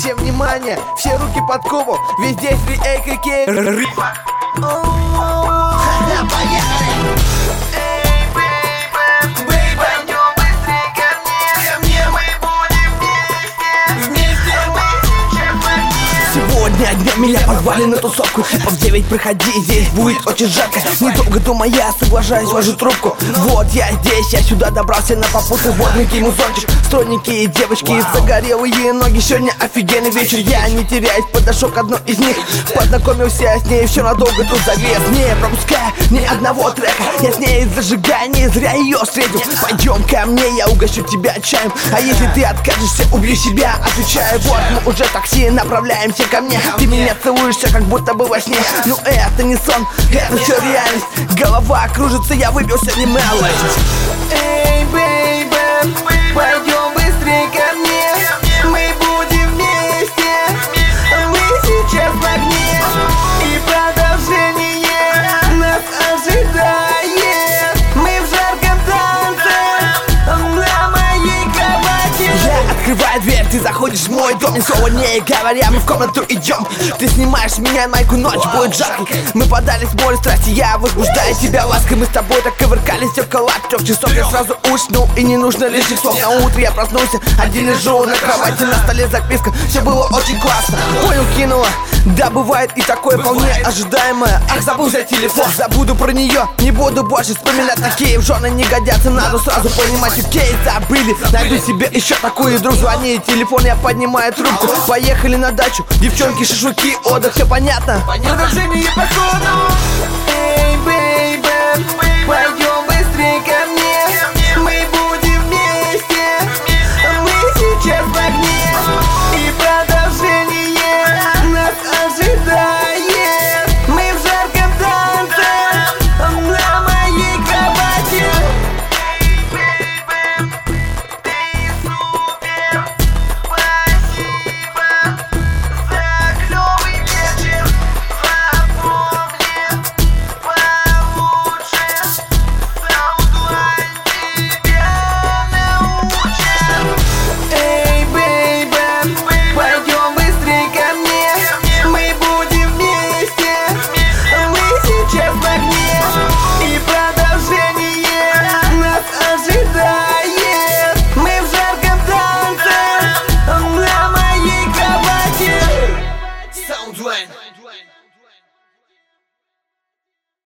Всем внимание, все руки под кубом. Везде фри, эй, крики, рыба. Поехали! Сегодня днем меня позвали на тусовку, типа в 9 приходи, здесь будет очень жарко. Недолго думая, я соглашаюсь, ложу трубку. Вот я здесь, я сюда добрался на попутный водненький музончик. Стройненькие девочки, загорелые ноги. Сегодня офигенный вечер, я не теряюсь, подошел к одной из них. Познакомился с ней, все надолго тут завес. Не пропуская ни одного трека, я с ней зажигаю, не зря ее встретил. Пойдем ко мне, я угощу тебя чаем. А если ты откажешься, убью себя, отвечаю. Вот мы уже такси, направляемся ко мне. Ты меня целуешься, как будто бы во сне. Ну это не сон, это все реальность. Голова кружится, я выпил сегодня малость. Эй, бейбэ, пойдем быстрее ко мне. Мы будем вместе, мы сейчас в огне. И продолжение нас ожидает. Мы в жарком танце на моей кровати. Я открываю дверь, ты заходишь в мой дом. Ни слова не говоря, мы в комнату идем. Ты снимаешь меня, майку, ночь будет жаркой. Мы подались в море страсти, я возбуждаю тебя лаской. Мы с тобой так ковыркались около 3 часов. Я сразу уснул, и не нужно лишних слов. На утро я проснулся, один лежу на кровати. На столе записка, все было очень классно. Понял, кинула, да бывает и такое вполне ожидаемое. Ах, забыл взять телефон, забуду про нее. Не буду больше вспоминать, такие в жены не годятся. Надо сразу понимать, окей, забыли. Найду себе еще такую, друг звонит, телефон, я поднимаю трубку. Поехали на дачу, девчонки, шашлыки, отдых, все понятно. Продолжение по ходу. Эй, бейбэ, пойдем быстрее ко мне. Мы будем вместе, мы сейчас в огне.